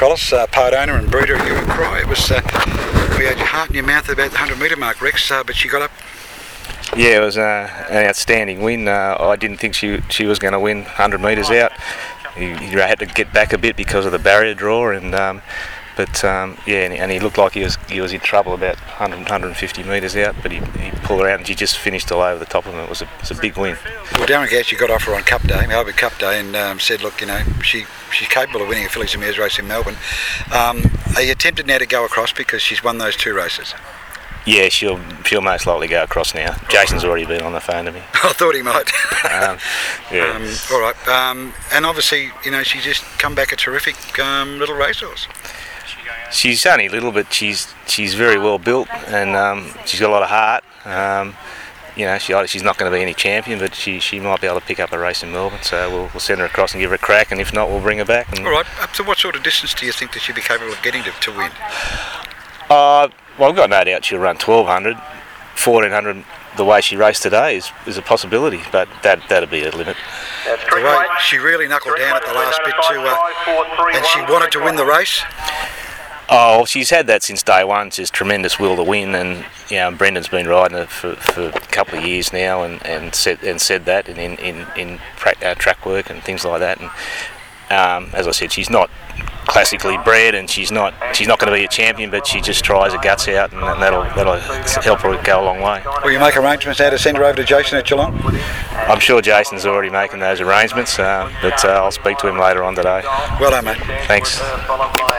Collis, part owner and breeder at Ewan Cry. It was we had your heart in your mouth about the 100 metre mark, Rex, but she got up. Yeah, it was an outstanding win. I didn't think she was going to win 100 metres out. He had to get back a bit because of the barrier draw, and he looked like he was in trouble about 150 metres out, but he pulled her out and she just finished all over the top of him. It was a big win. Well, Darren Gauci got off her on Cup Day, Melbourne Cup Day, and said, look, she's capable of winning a Fillies and Mares race in Melbourne. Are you tempted now to go across because she's won those 2 races? Yeah, she'll most likely go across now. Jason's already been on the phone to me. I thought he might. Yeah. All right. And obviously, she's just come back a terrific little racehorse. She's only little, but she's very well built, and she's got a lot of heart. She's not going to be any champion, but she might be able to pick up a race in Melbourne. So we'll send her across and give her a crack, and if not, we'll bring her back. All right. Up to what sort of distance do you think that she'd be capable of getting to win? Well, I've got no doubt she'll run 1200, 1400. The way she raced today is a possibility, but that'll be a limit. The way she really knuckled down at the last bit and she wanted to win the race. Oh, she's had that since day one. Just tremendous will to win, and Brendan's been riding her for a couple of years now, and said that in track work and things like that. And as I said, she's not classically bred, and she's not going to be a champion, but she just tries her guts out, and that'll help her go a long way. Will you make arrangements now to send her over to Jason at Geelong? I'm sure Jason's already making those arrangements, but I'll speak to him later on today. Well done, mate. Thanks.